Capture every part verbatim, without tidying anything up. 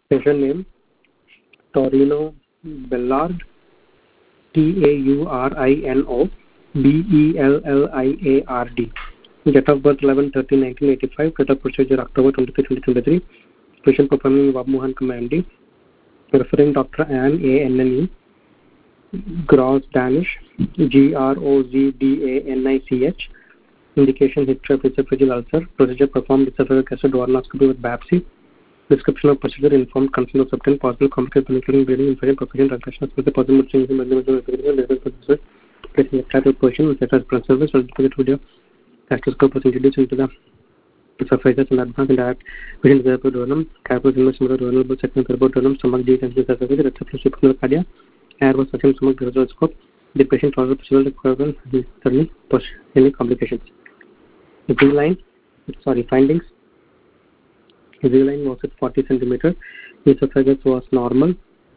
Patient name Taurino Bellard, T A U R I N O B E L L I A R D. Date of birth eleven thirteen nineteen eighty-five. Date of procedure October twenty-fifth twenty twenty-three. Patient performing Babu Mohan M D. Referring Doctor Anne A N N E. Gross Danish, G R O Z D A N I C H. Indication history of esophageal ulcer. Procedure performed esophageal acid duodenoscopy with biopsy. Description of procedure informed consent of substance, possible complications including bleeding, infection, perfusion, transmission, with the possible change in the placing a title position with the front surface or the video. Gastroscope was introduced into the esophagus and advanced and direct vision to the duodenum. Carpus inverse of the duodenal segment of the duodenum, stomach deep and the esophagus, reception of the cardia. Air was suctioned stomach gastroscope. The patient followed procedural requirement and certainly post any complications. The Z line, sorry, findings. Z line was at forty centimeters. Esophagus was normal.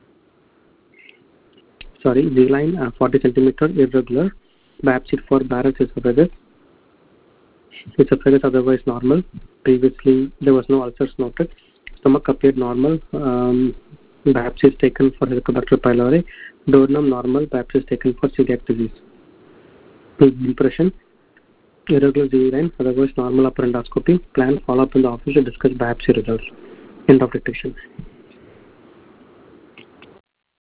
Sorry, Z line uh, forty centimeters, irregular. Biopsy for Barrett's esophagus. Esophagus otherwise normal. Previously, there was no ulcers noted. Stomach appeared normal. Um, biopsy is taken for Helicobacter pylori. Duodenum normal. Biopsy is taken for celiac disease. Impression. Irregular Z line, otherwise normal upper endoscopy. Plan follow-up in the office to discuss biopsy results. End of detection.